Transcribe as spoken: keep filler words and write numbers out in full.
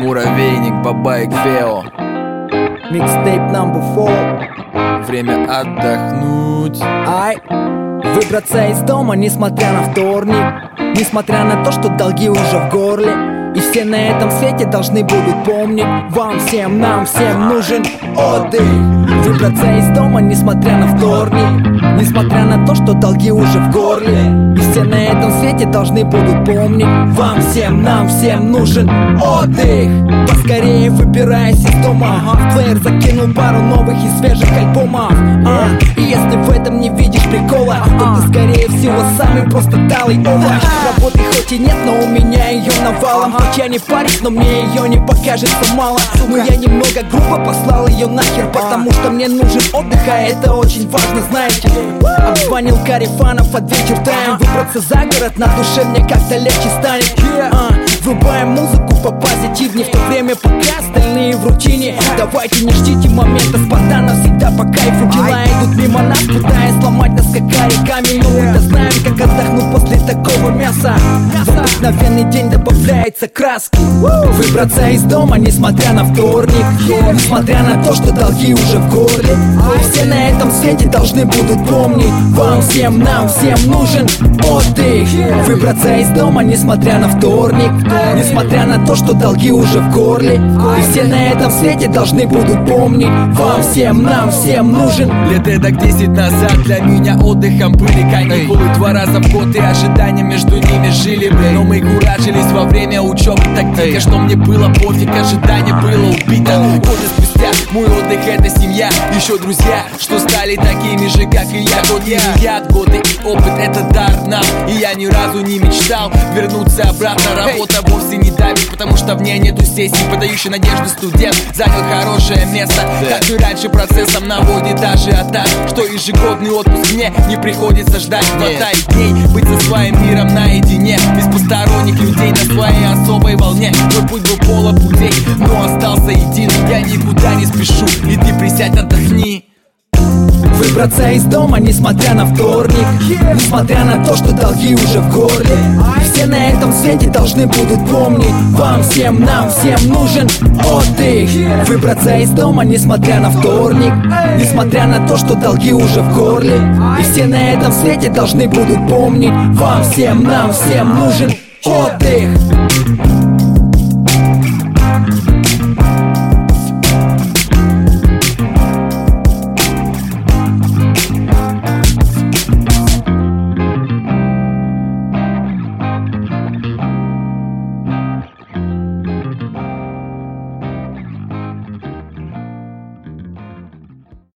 Муравейник, Бабаик, Фео. Микстейп номер четыре. Время отдохнуть. Ай, выбраться из дома, несмотря на вторник, несмотря на то, что долги уже в горле. И все на этом свете должны будут помнить: вам всем, нам всем нужен отдых. Выбраться из дома, несмотря на вторник, несмотря на то, что долги уже в горле. И все на этом свете должны будут помнить: вам всем, нам всем нужен отдых. Поскорее выбираясь из дома, в плеер закинул пару новых и свежих альбомов. а, И если в этом не видишь прикола, то ты скорее всего самый просто талый овощ. Работы хоть и нет, но у меня ее навалом. Хоть я не парень, но мне ее не покажется мало. Но я немного грубо послал ее нахер, потому что мне нужен отдых, а это очень важно, знаете. Обзвонил карифанов, от вечер тайм. Выбраться за город, на душе мне как-то легче станет. а, Врубаем музыку попозитивнее, в то время пока остальные в рутине. Давайте не ждите момента спонтанно, всегда по кайфу. Дела идут мимо нас, пытаясь сломать нас как оригами. Но мы-то знаем, как отдохнуть после такого мяса. В обыкновенный день добавляется краски. Выбраться из дома, несмотря на вторник, несмотря на то, что долги уже в горле. И все на этом свете должны будут помнить: вам всем, нам всем нужен отдых. Выбраться из дома, несмотря на вторник, несмотря на то, что долги уже в горле. И все на этом свете должны будут помнить: вам всем, нам всем нужен. Лет эдак десять назад для меня отдыхом были каникулы. Два раза в год и ожидания между ними жили бы. Но мы куражились во время учебы так дико, что мне было пофиг, ожидание было убито. Годы спустя мой отдых — это семья, еще друзья, что стали такими же, как и я. Год и яд, годы и опыт — это дар нам. И я ни разу не мечтал вернуться обратно. Работа вовсе не давит, потому что в ней нету сессий. Подающий надежды студент занял хорошее место. Как и раньше процессом наводит ажиотаж, что ежегодный отпуск мне не приходится ждать. Хватает дней быть со своим миром наедине, без посторонних людей, на своей особой волне. Мой путь был полон путей, но остался един. Я никуда не спешу, и ты присядь, отдохни. Выбраться из дома, несмотря на вторник, несмотря на то, что долги уже в горле. И все на этом свете должны будут помнить: вам всем, нам всем нужен отдых. Выбраться из дома, несмотря на вторник, несмотря на то, что долги уже в горле. И все на этом свете должны будут помнить: вам всем, нам всем нужен отдых.